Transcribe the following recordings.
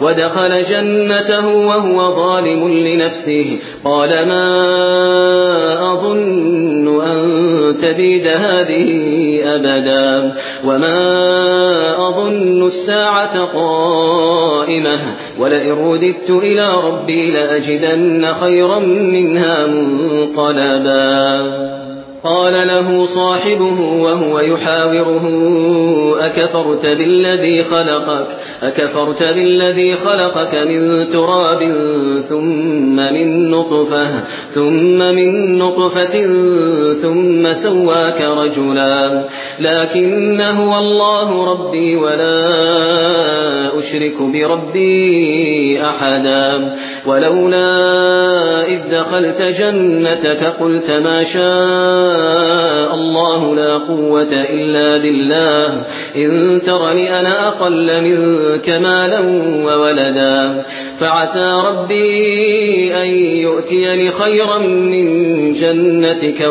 ودخل جنته وهو ظالم لنفسه قال ما أظن أن تبيد هذه أبدا وما أظن الساعة قائمة ولئن رددت إلى ربي لأجدن خيرا منها منقلبا قال له صاحبه وهو يحاوره أكفرت بالذي خلقك من تراب ثم من نطفة ثم سواك رجلا لكن هو الله ربي ولا أشرك بربي أحدا ولولا إذ دخلت جنتك قلت ما شاء الله لا قوة إلا بالله إن ترني أنا أقل منك مالا وولدا فعسى ربي أن يؤتيني خيرا من جنتك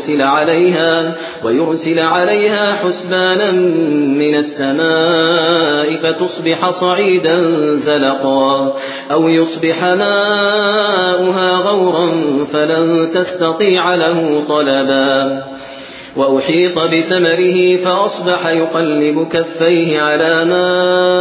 ويرسل عليها حسبانا من السماء فتصبح صعيدا زلقا أو يصبح ماؤها غورا فلن تستطيع له طلبا وأحيط بثمره فأصبح يقلب كفيه على ما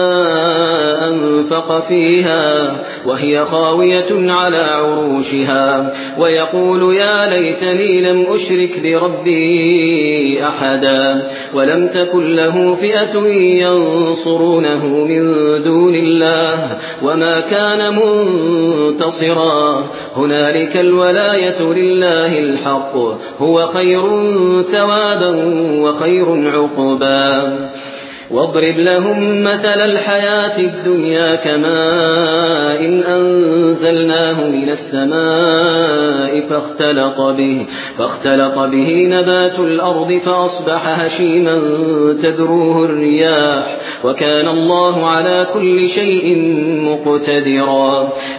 أنفق فيها وهي خاوية على عروشها ويقول يا ليتني لم أشرك بربي أحدا ولم تكن له فئة ينصرونه من دون الله وما كان منتصرا هنالك الولاية لله الحق هو خير ثوابا وخير عقبا واضرب لهم مثل الحياة الدنيا كماء إن أنزلناه من السماء فاختلط به نبات الأرض فأصبح هشيما تذروه الرياح وكان الله على كل شيء مقتدرا